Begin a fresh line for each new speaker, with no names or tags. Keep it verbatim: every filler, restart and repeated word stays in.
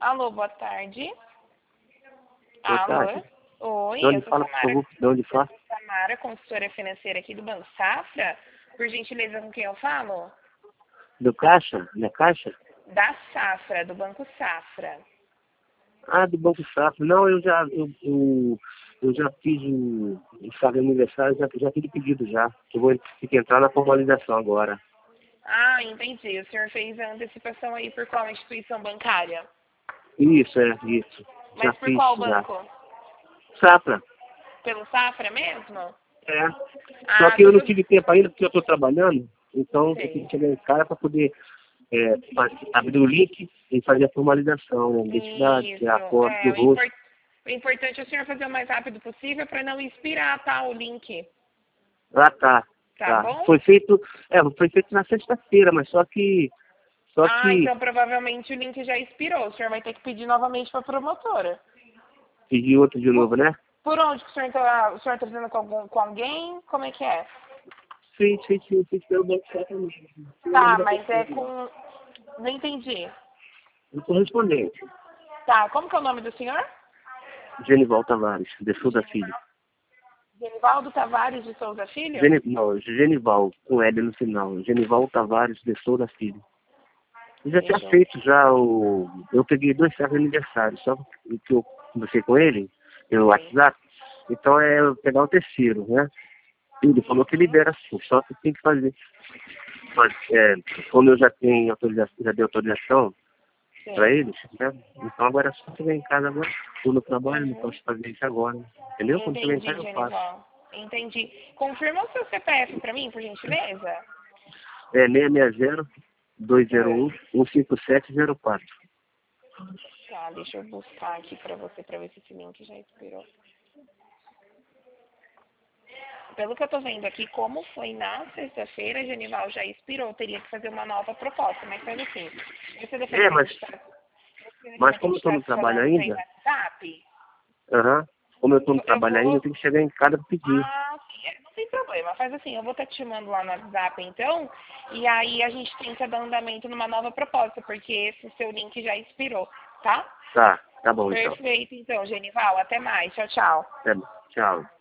Alô, boa tarde.
Boa
Alô?
tarde.
Oi,
De onde
eu sou
fala, por
Samara.
favor? De onde fala?
Samara, consultora financeira aqui do Banco Safra. Por gentileza, com quem eu falo?
Do Caixa? Da Caixa?
Da Safra, do Banco Safra.
Ah, do Banco Safra. Não, eu já, eu, eu, eu já fiz o, o sábado aniversário, já, já fiz o pedido já. Eu vou ter que entrar na formalização agora.
Ah, entendi. O senhor fez a antecipação aí por qual instituição bancária?
Isso, é, isso. Já
Mas por
fiz,
qual
já.
banco?
Safra?
Pelo Safra mesmo?
É. Só
Ah,
que eu não
tudo
tive tempo ainda porque eu estou trabalhando, então eu tenho
bem.
que chegar em casa para poder é, fa- abrir o link e fazer a formalização, né? Identidade,
Isso.
tirar a foto
É,
do
o,
rosto.
impor- o importante é o senhor fazer o mais rápido possível para não expirar, tá, o link.
Ah, tá.
Tá
Tá.
bom?
Foi feito, é, foi feito na sexta-feira, mas só que, só
Ah,
que
então provavelmente o link já expirou. O senhor vai ter que pedir novamente para a promotora.
pedi outro de
Por,
novo, né?
por onde que o senhor está? O senhor está fazendo com, algum, com alguém? Como é que é?
Sim, sim, sim, sim, pelo Banco Safra mesmo.
Tá, mas é com... Não entendi.
O correspondente,
Tá, como que é o nome do senhor?
Genival Tavares, de Souza Filho.
Genivaldo Tavares de Souza Filho?
Geni, não, Genival, com L no final. Genival Tavares de Souza Filho. Eu já tinha
Deixa eu...
feito já o... Eu peguei dois certos aniversários, só que eu conversei com ele, pelo
Sim.
WhatsApp. Então é eu pegar o terceiro, né? Ele falou que
Uhum.
libera sim, só que tem que fazer. Mas, é, como eu já tenho autorização, já dei autorização para
Sim.
eles, né? Então agora é só chegar em casa agora. Estou no trabalho, não
Uhum.
posso fazer isso agora. Entendeu? Quando chegar em
Entendi,
casa eu faço.
Genival. Entendi. Confirma o seu C P F para mim, por gentileza?
É seis seis zero, dois zero
É.
um, um cinco sete zero quatro.
Tá, deixa eu buscar aqui para você, para ver se esse link já expirou. Pelo que eu tô vendo aqui, como foi na sexta-feira, Genival já expirou, teria que fazer uma nova proposta, mas faz assim. Você da
É, mas,
frente para
mas como eu estou no
te
trabalho
falando para ir no
ainda,
WhatsApp,
aham, como eu estou no
eu
trabalho ainda, eu
vou.
tenho que chegar em casa para pedir.
Ah, sim, é, não tem problema. Faz assim, eu vou estar te chamando lá no WhatsApp então, e aí a gente tenta dar andamento numa nova proposta, porque esse seu link já expirou, tá?
Tá, tá bom então.
Perfeito, então, Genival. Até mais. Tchau, tchau.
Tá bom. Tchau.